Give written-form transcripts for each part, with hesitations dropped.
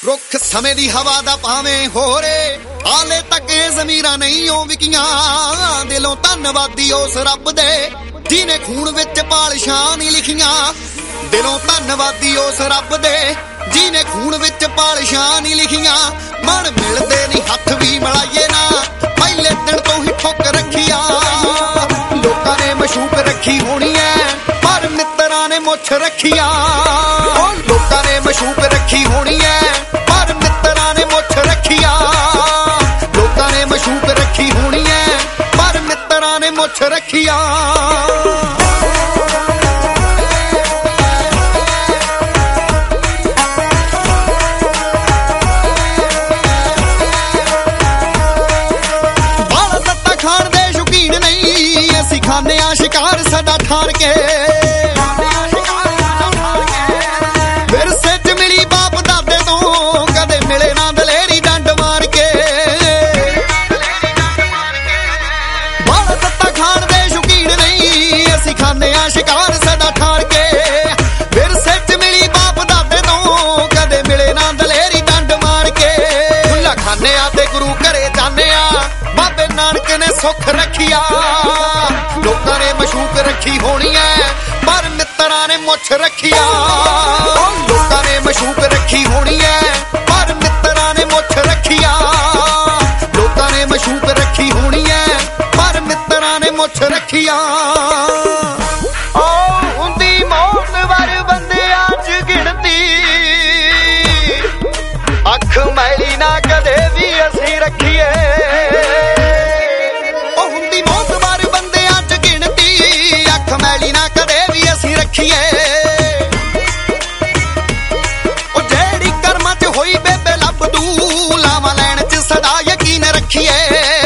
रुख समय दी हवा दा भावें होरे हाले तक ज़मीरां नहीं ओ विकियां दिलों धन्नवादी उस रब दे जिने खून विच पालिशां नहीं लिखियां दिलों धन्नवादी उस रब दे जिने खून विच पालिशां नहीं लिखियां मन मिलदे नहीं हथ भी मिलाइए ना पहले दिन तो ही ठोक रखिया लोकां ने मशूक रखी होनी है पर मित्रां ने मुछ रखिया लोकां ने मशूक रखी होनी है पर मित्रां ने मुछ रखिया लोकां ने मशूक रखी होनी है पर मित्रां ने मुछ रखिया खाने शिकार सदा ठार के विरसे च मिली बाप दादे तो कदे मिले ना दलेरी डंड मार के बाला तत्ता खान दे शौकीन नहीं असी खाने शिकार सदा ठार के विरसे च मिली बाप दादे तो कदे मिले ना दलेरी डंड मार के खुला खाने ते गुरु घरे जाने बाबे नानक ने सुख रखिया लोकां ने मशूक रखी होनी है पर मित्रां ने मुछ रखिया लोकां ने मशूक रखी होनी है पर मित्रां ने मुछ रखिया लोकां ने मशूक रखी होनी है पर मित्रां ने मुछ रखिया हुंदी मौत वर बंदियां च गिणती अख मैली ना कदे भी असीं रखीए मैली ना कदे भी असी रखिए जेड़ी कर्मा च होई बेबे लभदू लावा लैन च सदा यकीन रखिए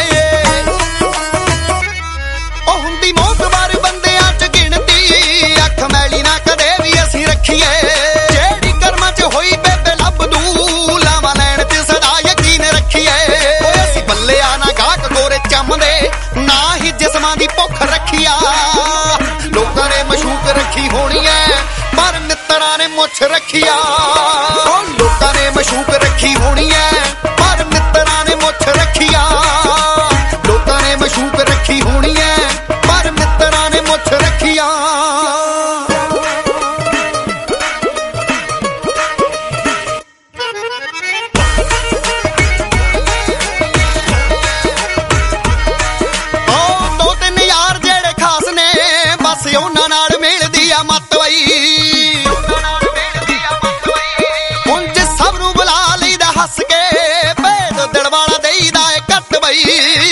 हुंदी मौत बार बंदियां च गिणती अख मैली ना कदे भी असी रखिए जेड़ी कर्मा च होई बेबे लभदू लावा लैन च सदा यकीन रखिए असी बल्ले ना गाहक गोरे चमदे ना ही जिस्मां दी भुख रखिया लोकां ने मशूक रखी होनी है पर मित्रां ने मुछ रखिया लोकां ने मशूक रखी होनी है पर मित्रां ने मुछ रखिया लोकां ने मशूक रखी होनी है पर मित्रां ने मुछ रखिया उन्हां नाल मिलदी आ मत वई उंज सब नूं बुला लईदा हस के भेद दिल वाला देईदा ए घट वई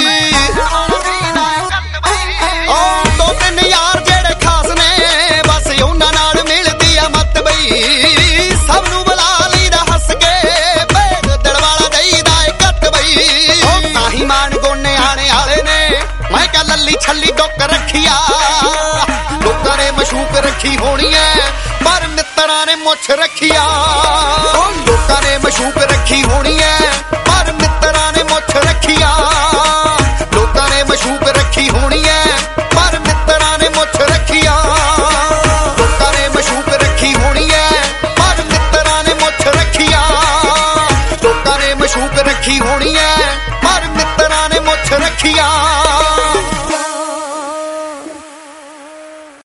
दो तीन यार जेड़े खास ने बस उन्हां नाल मिलदी आ मत वई सब नूं बुला लईदा हस के भेद दिल वाला देईदा ए घट वई ताही मान गोने आने आले ने मैं क्या लल्ली छल्ली डुक रखिया लोकां ने मशूक रखी होनी है पर मित्रां ने मुछ रखिया लोकां ने मशूक रखी होनी है पर मित्रां ने मुछ रखिया लोकां ने मशूक रखी होनी है पर मित्रां ने मुछ रखिया लोकां ने मशूक रखी होनी है पर मित्रां ने मुछ रखिया लोकां ने मशूक रखी होनी है पर मित्रां ने मुछ रखिया